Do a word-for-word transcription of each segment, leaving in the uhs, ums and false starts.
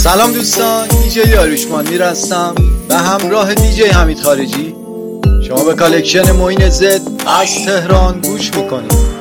سلام دوستان، دیجی یاریوشمان میر هستم و همراه دیجی حمید خارجی شما به کالکشن معین زد از تهران گوش میکنید.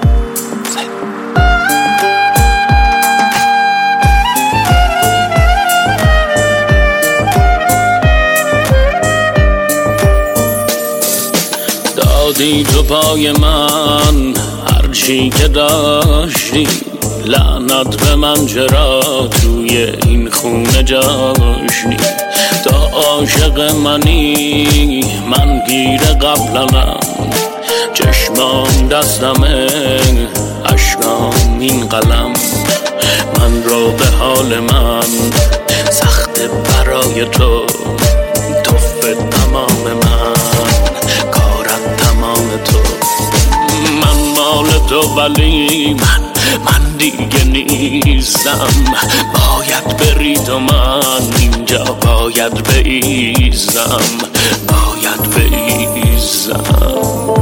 دادی تو پای من هرچی که داشتی، لعنت به من چرا توی این خونه جاشتی. تا عاشق منی من گیر قبلنم، چشمام دستمه اشکام این قلم. من رو به حال من سخت برای تو، توف تمام من کارت تمام تو. من مال تو ولی من من دیگه نیستم، باید بری تو، من اینجا باید بایزم، باید بایزم.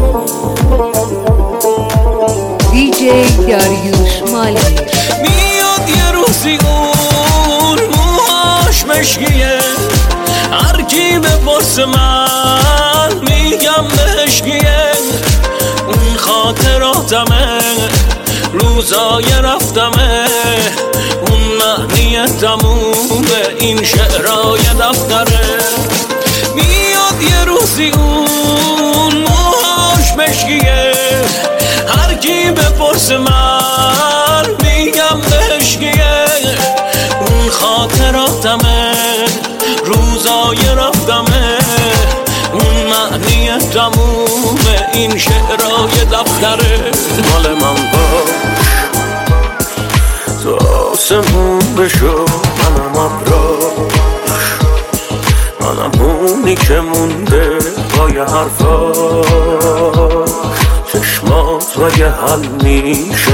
دیجی یاریوشمان میاد یه روزی اون موهاش مشکیه، هر کی بپرسه من میگم بهشگیه. اون خاطراتمه روزای رفتمه، اون معنی تمومه این شعرهای دفتره. میاد یه روزی اون موهاش مشکیه، هر کی بپرسه من میگم بهشگیه. اون خاطراتمه روزای رفتمه، اون معنی تمومه این شعرهای دفتره. مال من باش تو آسمون بشو، منم ابراش، منم اونی که مونده پای حرفاش. چشمات مگه حل میشه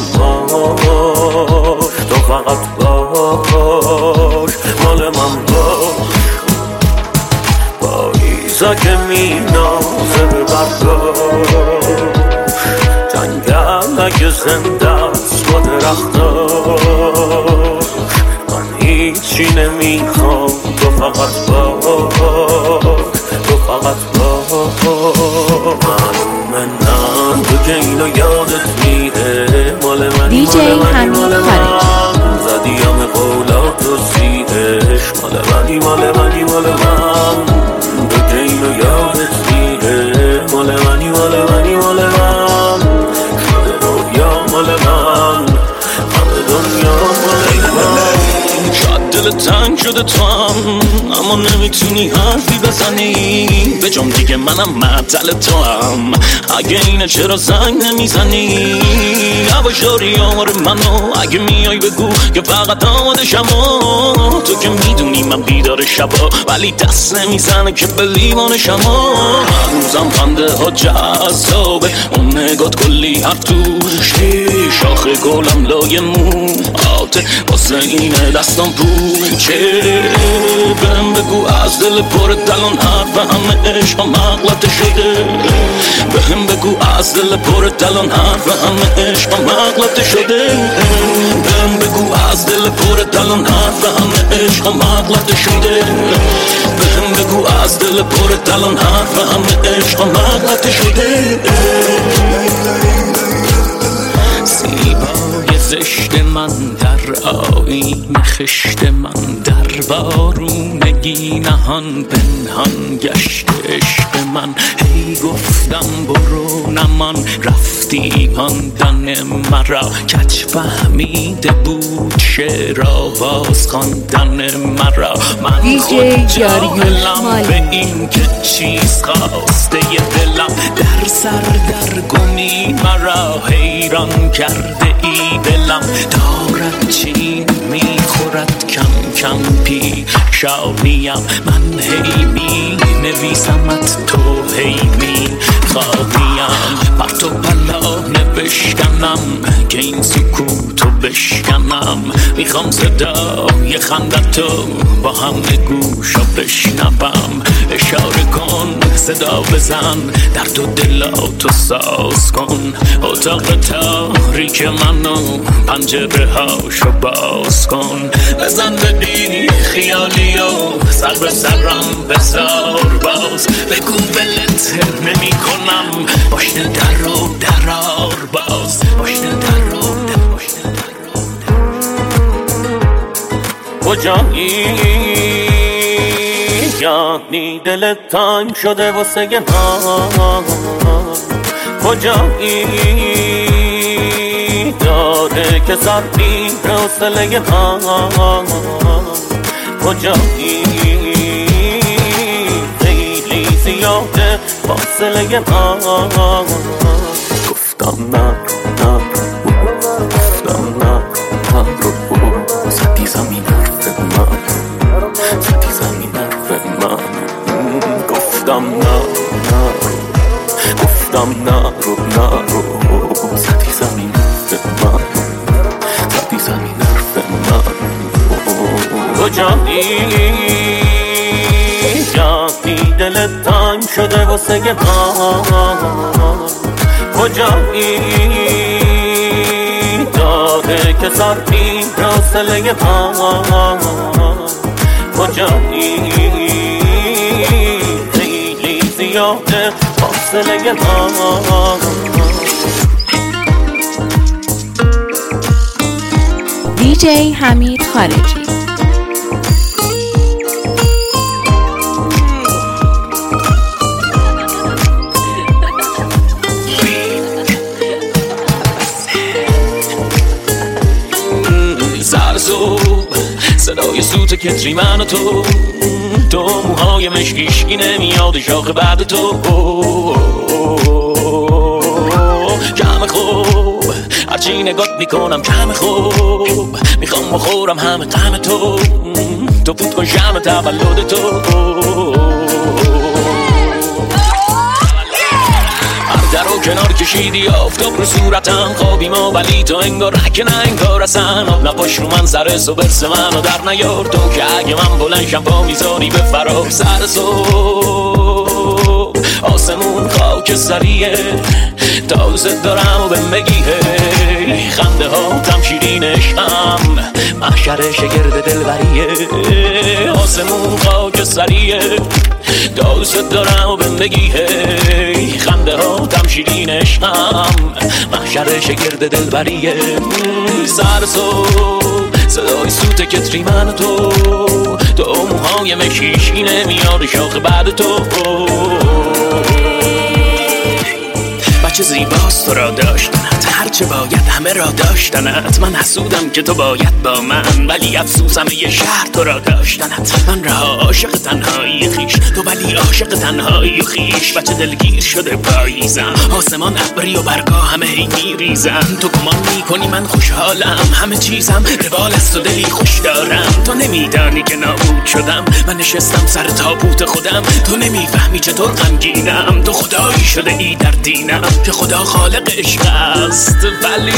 معماش، تو فقط باش مال من باش. پاییزا که می نازه به برداش، جنگل اگه زنده است با درختاش. من هیچی نمیخوام، تو فقط باش، تو فقط باش. معلومه نه تو که اینو یادت میده، مال منی مال منی مال من. زدی همه قولات و زیدش، مال منی مال منی مال من. تو که اینو یادت میده، مال منی مال منی مال من. شده رویا مال من، همه دنیا مال من. شاید دل تنگ شده تو هم، اما نمیتونی حرفی بزنی به جام دیگه، منم معطل تو هم. اگه اینه چرا زنگ نمیزنی؟ نباشاری آمار منو، اگه میای بگو که فقط آمادشم. تو که میدونی من بیدار شبا، ولی دست نمیزنه که به لیوانشم. روزم خنده ها جذابه، اون نگات کلی حرف توشی. شاخ گلم لای مو آته، واسه اینه دستم پوچه. بهم بگو از دل پر دلان حرف همه عشقا مغلطه شده. بهم بگو از دل پر دلان حرف همه عشقا مغلطه شده. بهم بگو از دل پر دلان حرف همه عشقا مغلطه شده. بهم بگو از دل پر دلان حرف همه عشقا مغلطه شده. زیبای زشت من در آیین خشت من، در بارونگی نهان پنهان گشت عشق من. هی گفتم برو نمان، رفتی ماندن مرا. کج فهمیده بود شعر باز خواندن مرا. من خود جاهلم به این که چیز خواسته ی دلم، در سر در گمی مرا حیران کرده ای دلم. دارد چین میخورد کم کم پیشانیم، من هی می نویسمت، تو هی می خواهیم. بر تو بلا نبشکنم که این سکوتو بشکنم. میخوام صدای خندتو با همه گوشا بشنوم. اشاره کن صدا بزن، در تو دلاتو ساز کن. اتاق تاریک منو پنجره هاشو باز کن. بزن به این سر به سرم بذار باز، بگو ولت نمی کنم، باش دل در رو درار باز، باش دل در رو در باش دل در رو در کجایی یعنی دلت تنگ شده واسه من، کجایی داره که سر میره حوصله من، کجایی خیلی زیاده فاصله من، گفتم نه نه گفتم نه نه زدی زمین حرف من، زدی زمین حرف من، گفتم نه نه گفتم نه رو نه رو زدی زمین حرف من، زدی زمین حرف من، کجایی یعنی دلت تنگ شده واسه من، کجایی داره که سر میره حوصله من، کجایی خیلی زیاده فاصله من. دیجی حمید خارجی. صدای سوت کتری من و تو، تو موهای مشکیشکی نمیاد شاخ بعد تو، کم خوب هرچی نگات میکنم کم خوب، میخوام بخورم همه غم تو، تو فوت کن شم تولد تو، در و کنار کشیدی آفتاب رو صورتم، خوابی ما ولی تو انگار رک نه انگار اصلا، آب نپاش رو من سر سو برس من و در نیار، تو که اگه من بلنشم پا میذاری به فرار، سر صبح آسمون خاک سریه، تازه دارم و بهم بگی هی، خنده ها تم شیرین عشقم، محشر شگرد دلبریه، آسمون خاک سریه، تازه دارم و بهم بگی هی، خنده ها تم شیرین عشقم، محشر شگرد دلبریه، سر صبح صدای سوت کتری من و تو، تو موهای مشیشی نمیاد شاخ بعد تو، بچه زیباست تو را داشتنت، هرچه باید همه را داشتنت، من حسودم که تو باید با من، ولی افسوسم یه شهر تو را داشتنت، من رها عاشق تنهایی خیش، تو ولی عاشق تنهایی خیش، بچه دلگیر شده پاییزم، آسمان ابری و برگا همه هی میریزن، تو گمان میکنی من خوشحالم، همه چیزم روال است و دلی خوش دارم، تو نمیدانی که نابود شدم، من نشستم سر تابوت خودم، تو نمیفهمی چطور غمگینم، تو خدایی شده ای در دینم، که خدا خالق عشق است، ولی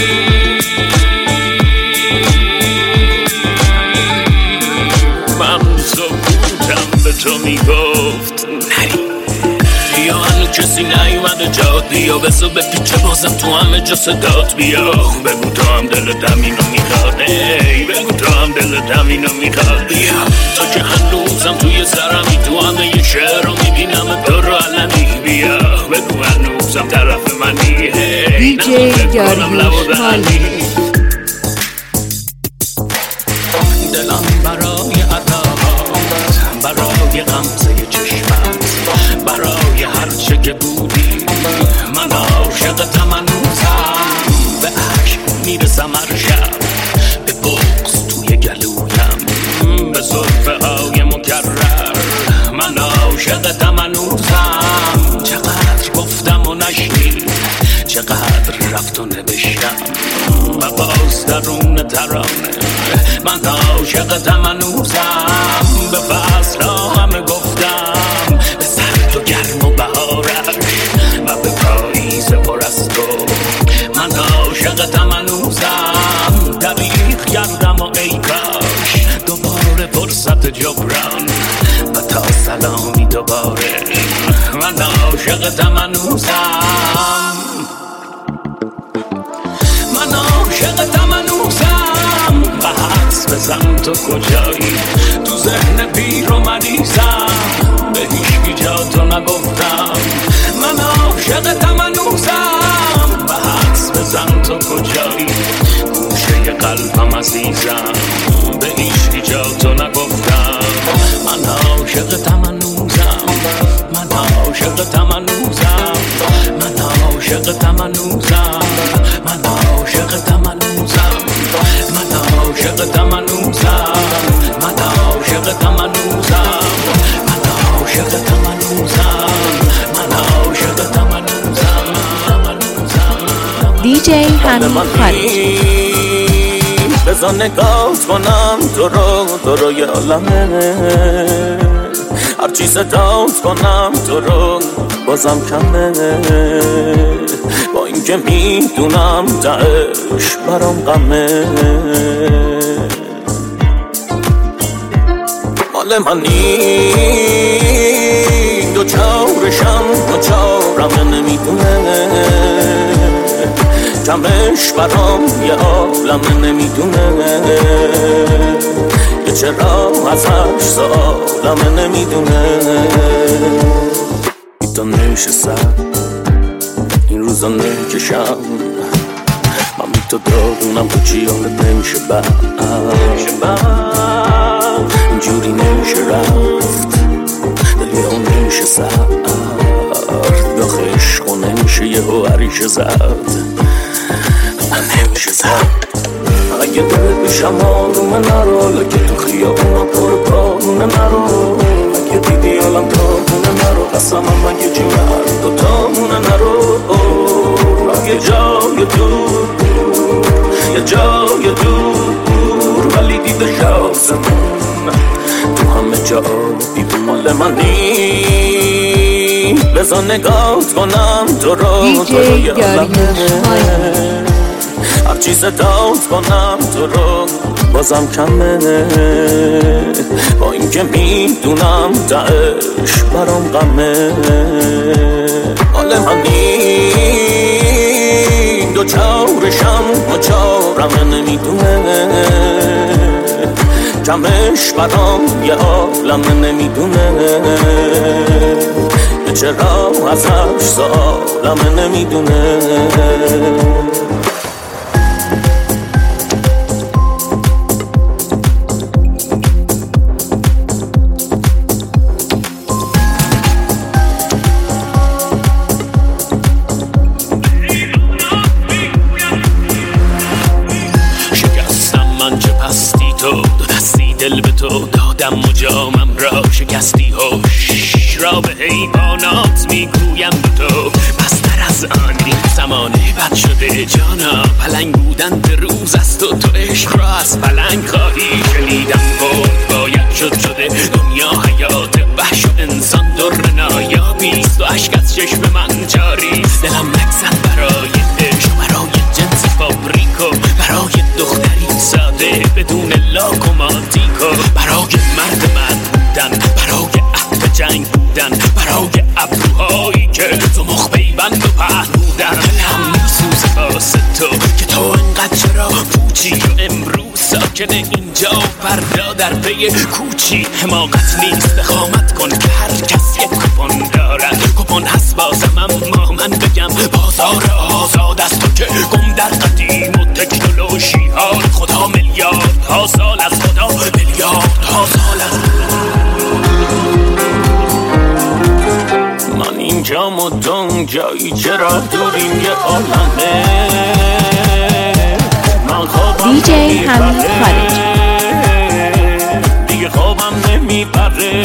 من سکوتم به تو میگفت نری، یا هنو کسی نیومده جاد بیا، بسو به پیچه بازم تو همه جا صدات بیا، بگو تو هم دلت همینو میخواد، ای بگو تو هم دلت همینو میخواد، بیا تو که هنوزم توی سرمی، تو همه یه شعر رو میبینم تو رو علمی، بیا بگو هنوزم طرف منی، هی دیجی داریوش مالی. دلم برای عطاهات، برای غمزه چشمت، برای هرچه که بودی، من عاشقتم هنوزم، به عشق میرسم هر شب، به بغض توی گلویم، به زلفه های مکرر، من عاشقتم هنوزم، چقدر گفتم و نشنید، چقدر رفت و نوشتم و باز درون ترانه، من عاشقتم هنوزم، به فصل ها همه گفتم، به سرد و گرم و بهارش و به پاییز پر از تو، من عاشقتم هنوزم، دریغ کردم و ای کاش دوباره فرصت جبران و تا سلامی دوباره، من عاشقتم هنوزم، من عاشقتم هنوزم، و حدس بزن تو کجایی، تو ذهن پیر و مریضم به هیچ جا تو نگفتم من عاشقتم هنوزم به حدس بزن تو کجایی گوشه قلبم عزیزم به هیچ جا تو نگفتم من عاشقتم هنوزم من عاشقتم هنوزم من عاشقتم هنوزم من عاشقتم هنوزم من عاشقتم هنوزم من عاشقتم هنوزم من عاشقتم هنوزم من عاشقتم هنوزم دیجی حمید خارجی بذار نگاه کنم تو رو تو رو یه عالمه هرچی صدات کنم تو رو بازم کمه با اینکه میدونم تهش برام غمه مال منی دو چارشم دو چارم نمیدونه کمش برام یه عالم نمیدونه یه چرا ازش سالم نمیدونه میتونش سر این روزا نکشم من میتو دادونم تو چی حالت نمیشه بعد اینجوری نمیشه رفت دلی ها نمیشه سرد داخل عشق و نمیشه یه هو عریشه زد نمیشه زد اگه دلت بشم آروم نرو لکه تو خیابونا پر پارونه نرو اگه دیدی عالم تابونه نرو قسمم اگه جونم دوتامونه نرو اگه جای دور یه جای دور ولی دیده شازمون تو همه جا دیدی مال منی بذار نگاه کنم تو رو تو رو یه عالمه هرچی صدات کنم تو رو بازم کمه با اینکه میدونم تهش برام غمه حال منی دو چارشم دو چارم نمیدونه کمش برام یه عالم نمیدونه چرا ازش سالم نمیدونه دل به تو دادم مجامم را شکستی هوش را به حیوانات میگویم به تو پستر از آن این زمانه بد شده جانا پلنگ بودن به روز است و تو عشق را از پلنگ خواهی شنیدم بود باید شد شده دنیا حیات وحش و انسان در نایابیست و عشق از چشم من جاریست دلم نگزد برای عشق برای جنس فابریکو برای دختری ساده بدون لاک و ماتیکو برای مرد من بودن برای عهد جنگ بودن برای ابروهایی که تو مخ پیوند و پهنودن هم میسوزه واسه تو که تو انقدر چرا پوچی و امروز ساکن اینجا فردا در پی کوچی حماقت نیست دخامت کن که هر کس یک کپون دارد کپون هست بازم اما من بگم بازار آزاد است تو که گم در قدیم و تکنولوژی ها خدا میلیارد ها سال از خدا میلیارد ها سال از من اینجام و دون جایی چرا دوریم یه عالمه من خوابم دیجی حمید خارجی دیگه خوابم نمیبره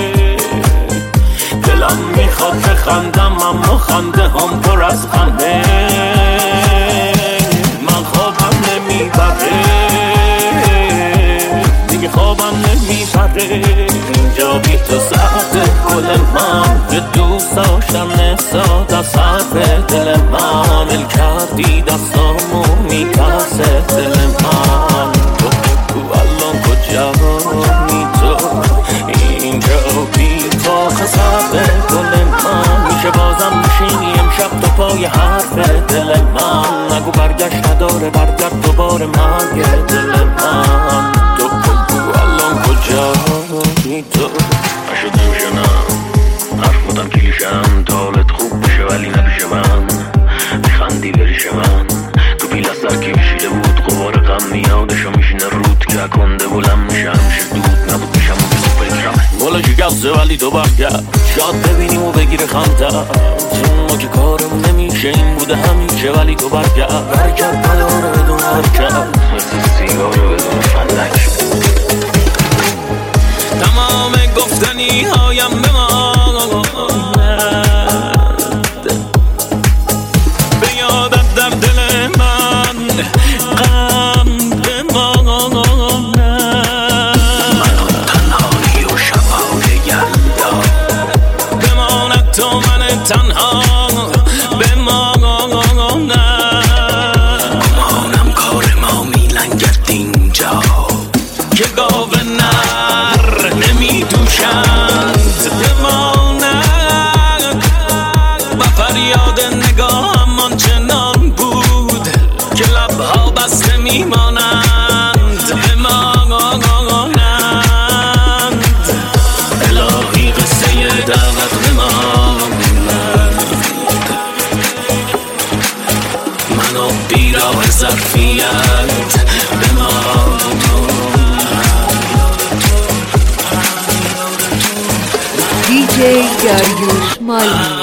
دلم میخواد بخندم اما خنده هم پر از غمه من خوابم نمیبره دیگه خوابم نمیبره اینجا بی تو سخت گل من به دوست داشتم نساد از حرف دل من مل کردی دستامو میترسه دل من تو بگو الان کجایی تو اینجا بی تو خسرت گل من میشه بازم بشینی امشب تو پای حرف دل من نگو برگشت نداره برگرد دوباره مرگ دل من تو بگو الان کجایی تو بلند میشه همیشه دود نبود میشم اون که فکرم مولا شکسته ولی تو برگرد شاید ببینیم و بگیره خندت ما که کارم نمیشه این بوده همیشه ولی تو برگرد برگرد نداره بدون حرکت مثل سیگارو بدون فلک تمام گفتنی هایم بماند به یادت در دل من غم بماند من تنهایی و شبهای یلدا بماند تو من تنها بماند گمانم کار ما میلنگد اینجا که گاو نر نمی دوشند بماند و فریاد نگاهم آنچنان بود که لبها بسته میمانند بمانند الهی قصه دعوت بماند منو بیراه ظرفیت بماند دیجی داریوش مالی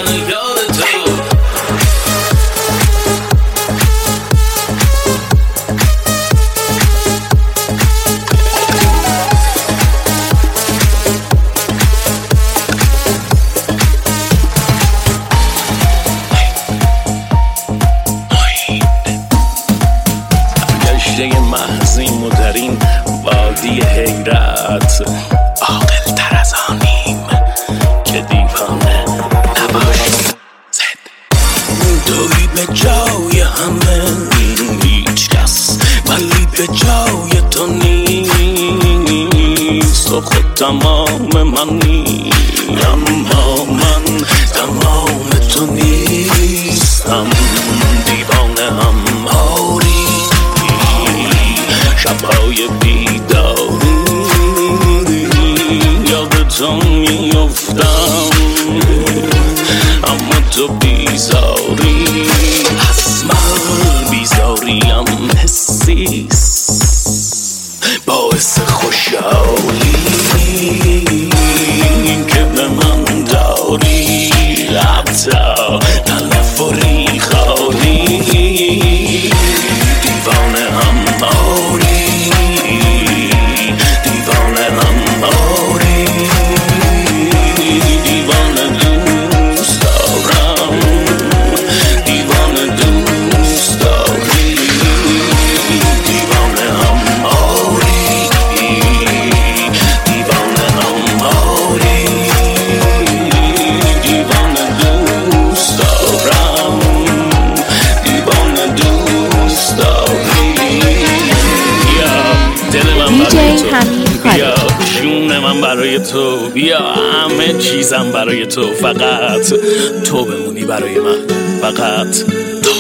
گشته محزیم و در این وادی حیرت عاقل تر از آنیم که دیوانه نباشیم زد توی به جای همه هیچ کس ولی به جای تو نیست تو خود تمام منی اما من تمام تو نیستم دیوانه هم آری شبهای بیداری یاد تو میافتم اما تو بیزاری از من بیزاریم حسیست باعث خوشحالی که به من داری حتی تلفری خالی دیوانه هم آری دیوانه هم آری دیوانه دوست دارم دیوانه دوست داری دیوانه هم آری دیوانه هم آری دیوانه دوست دارم دیوانه دوست داری دیجی حمید بیا جون من برای تو بیا همه چیزم برای تو فقط تو بمونی برای من فقط تو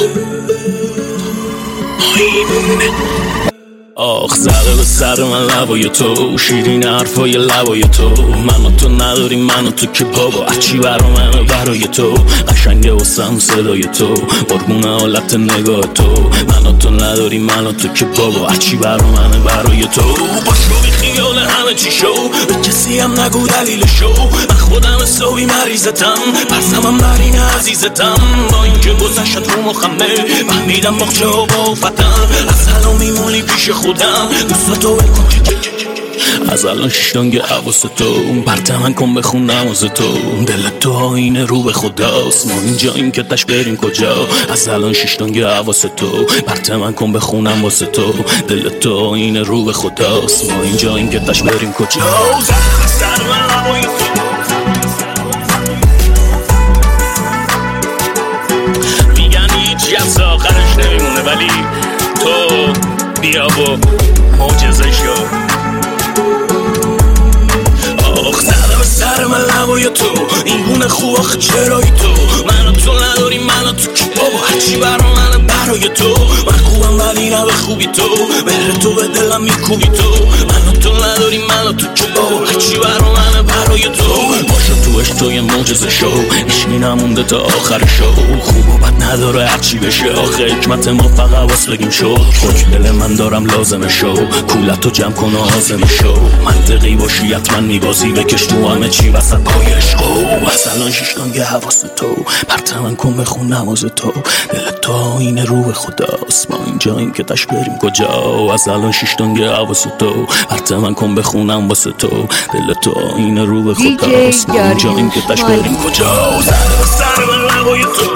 آخ زده به سر من لبای تو شیرین حرفای لبای تو من و تو نداریم من و تو که بابا هرچی برا منه برای تو قشنگه واسم صدای تو قربون حالت نگاه تو من و تو نداریم من و تو که بابا هرچی برا منه برای تو باشو بی خیال همه چی شو به کسی هم نگو دلیل شو من خودم حسابی مریضتم پرسمم بر این عزیزتم با اینکه گذشت رو مخمه فهمیدم باخچه ها با فتم از الان میمونی پیش خودم دوست تو بکن از الان ششتانگ حواس تو پرتمن کن بخونم از تو دلت تو آینه رو به خداست ما اینجا این که تش بریم کجا از الان ششتانگ حواس تو پرتمن کن بخونم واسه تو دلت تو آینه رو به خداست ما اینجا این که تش بریم کجا سر من لبای تو میگن هیچی از آخرش نمیمونه ولی تو بیا و معجزه شو آخ زدم سر من لبای تو این گونه خوب آخه چرایی تو من و تو نداری من و تو که بابا هرچی برا منه برای تو من خوبم ولی نه به خوبی تو مهر تو به دلم میکوبی تو من و تو نداری من و تو که بابا هرچی برا منه برای تو باشو تو عشق توی معجزه شو، هیچکی نمونده تا آخر شو. خوب و بد نداره هرچی بشه، آخه حکمت ما فقط واسه بگیم شو. خوش دل من دارم لازمه شو، کولتو جمع کن و آزمه شو. منطقی باشی حتما میبازی، بکش تو همه چی وسط پای عشقو. از الان شیشتانگه حواس تو، پرت من کن بخون نماز تو. دل تو این رو به خداست، ما اینجاییم که تش بریم کجا. از الان شیشتانگه حواس تو، پرت من کن بخونم واسه تو. دل تو این رو به خداست، ما اینجاییم که تش بریم کجا. سر به سر به لبای تو،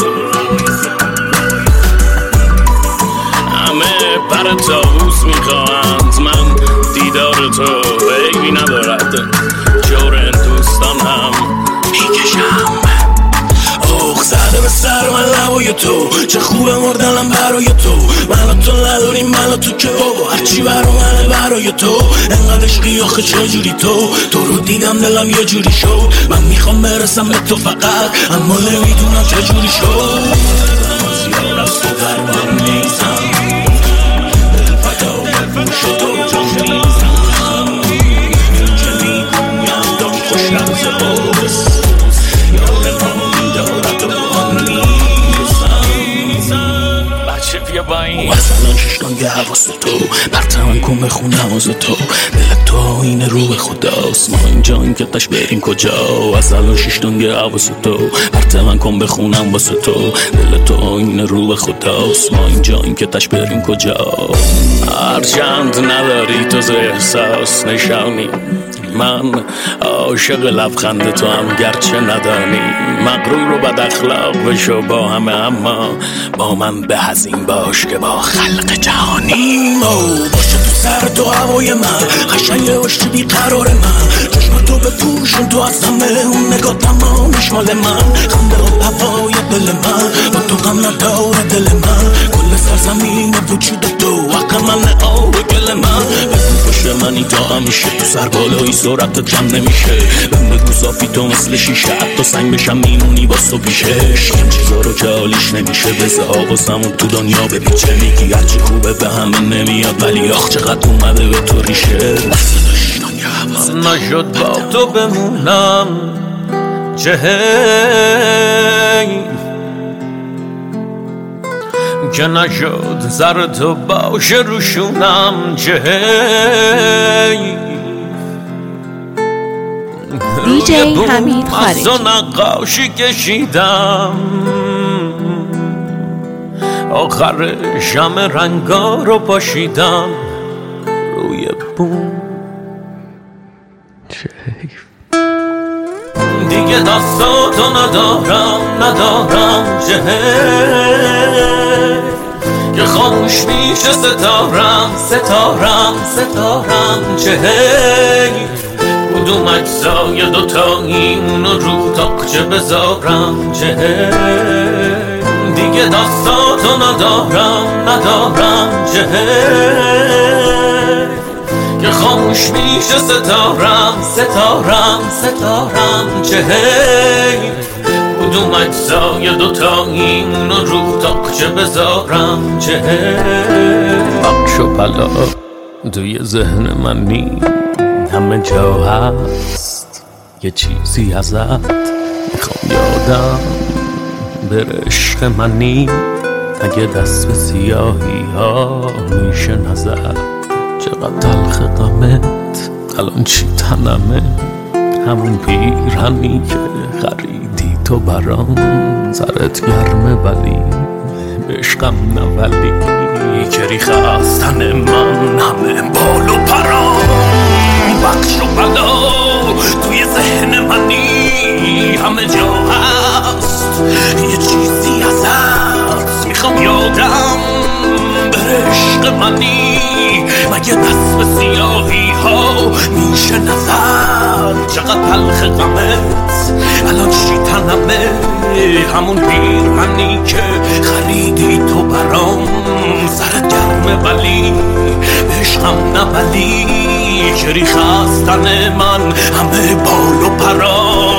همه پر طاووس میخواهند، من دیدار تو عیبی ندارد. جور دوستان هم میکشم. اوخ زده به سر من لبای تو، چه خوبه مردنم برای تو. من تو نداریم من تو که بابا، هرچی برا منه برای تو. انقدر عشقی آخه چجوری تو، تو رو دیدم دلم یه جوری شد. من میخوام برسم به تو فقط، اما نمیدونم چجوری شد. زیاد از تو در من نیزم، دل فدای گوش تو جان میزم. که میگویم دام خوش رمز باز، یار ما میدارد و آن میزم. بچه بیا با این مثلا ششتانگه حواس تو، پرت من کن بخون نماز تو. دل تو این رو به خداست، ما اینجاییم که تش بریم کجا. مثلا ششتانگه حواس تو، پرت من کن بخونم واسه تو. دل تو این رو به خداست، ما اینجاییم که تش بریم کجا. هرچند نداری تو ز احساس نشانی، من عاشق لبخند تو هم گرچه ندانی. مغرور و بد اخلاق بشو با همه، اما با من به از این باش که با خلق جهانی. باشه تو سر تو هوای من، قشنگه باشی بیقرار من. چشم تو بپوشون تو از همه، اون نگاه تمامش مال من. خنده و هوای دل من، با تو غم نداره دل من. کل سرزمین وجود تو، حق من آب گل من. بگو باشه منی تا همیشه، تو سر بالایی سرعت کم نمیشه. بهم بگو صافی تو مثل شیشه، حتی سنگ بشم میمونی با تو پیشش. این چیزا رو که حالیش نمیشه، بزه آقاسمون تو دنیا بپیچه. میگی هرچی خوبه به همه نمیاد، ولی آخ چقدر اومده به تو ریشه. نشد با تو بمونم چه حیف که نشد زر تو باشه روشونم چه حیف. دیجی حمید خارجی. از نقاشی کشیدم آخر شم رنگا رو پاشیدم روی بوم. دیگه دستاتو ندارم ندارم چه که خاموش میشه ستارم ستارم ستارم چه کدوم اجزای دوتایی اونو رو تاقچه بذارم چه دیگه دستاتو ندارم ندارم چه که خاموش میشه ستارم ستارم ستارم چه کدوم اجزای دوتایی اونو رو تاقچه بذارم چه بخش و پلا توی ذهن من نی همه جا هست یه چیزی ازت میخوام یادم بره عشق منی اگه دست به سیاهی ها میشه نظر چقدر تلخ غمت الان چی تنمه همون پیرهنی که خریدی تو برام سرت گرمه ولی عشقم نه ولی که ریخ از تن من همه بال و پرام بخش و بلا توی ذهن منی همه جا هست یه چیزی ازت میخوام یادم بره عشق منی مگه دست به سیاهی ها میشه نظر چقدر تلخ غمت الان چی تنمه همون پیرهنی که خریدی تو برام سرت گرمه ولی عشقم نه ولی که ریخ از تن من همه بال و پرا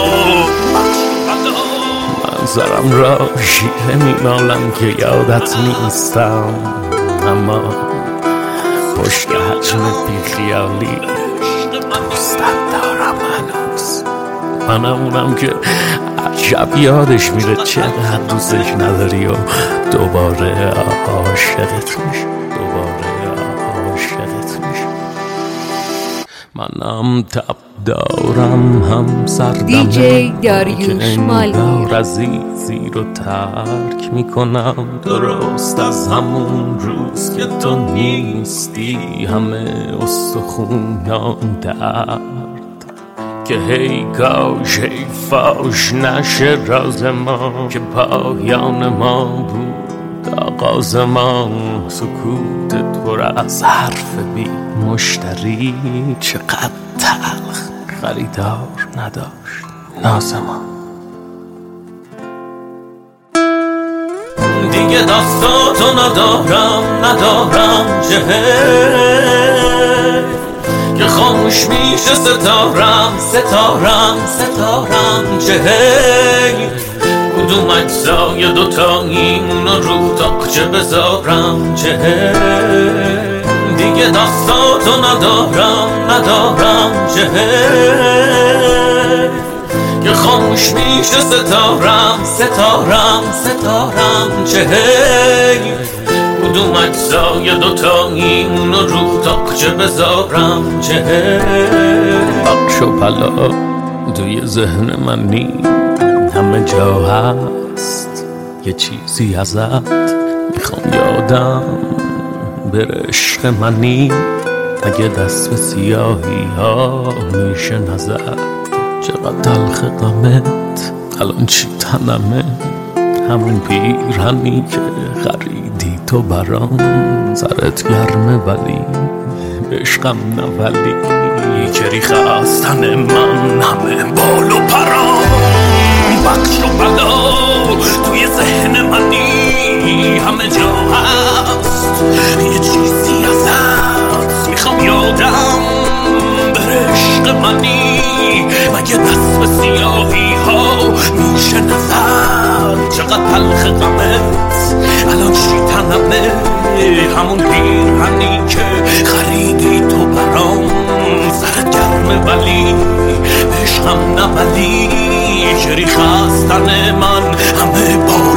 منظرم را شیره میمالم که یادت نیستم اما پشت حجم بی خیالی دوستت دارم هنوز منمونم که عجب یادش میره چقدر دوستش نداری و دوباره عاشقت میشه دوباره عاشقت میشه. منم تب دارم هم سردمه دیجی داریوش مالگیر عزیزی رو ترک میکنم درست از همون روز که تو نیستی همه استخونام درد که هی کاش هی فاش نشه راز ما که پایان ما بود آغاز ما. سکوتت پر از حرف بی مشتری چقدر تلخ خریدار نداشت ناز ما. دیگه دستاتو ندارم ندارم جهه که خاموش میشه ستارم ستارم ستارم جهه کدوم اجزای دوتاییمونو رو تاقچه بذارم جهه دیگه دستاتو ندارم ندارم جهه که خاموش میشه ستارم ستارم ستارم جهه کدوم اجزای دوتاییمونو رو تاقچه بذارم جهه. بخش و پلا توی ذهن من نی همه جا هست یه چیزی ازت میخوام یادم بره عشق منی اگه دست به سیاهی ها میشه نظر چقدر تلخ غمت الان چی تنمه همون پیرهنی که خریدی تو برام سرت گرمه ولی عشقم نه ولی کری خستن من همه بال و پرام بخش و بلا توی ذهن منی همه جا هست یه چیزی ازت میخوام یادم بره عشق منی مگه دست به سیاهی ها میشه نظر چقدر تلخ غمت الان شیطنمه همون پیرهنی که خریدی تو برام سرت گرمه ولی عشقم نه ولی شری خستن من همه با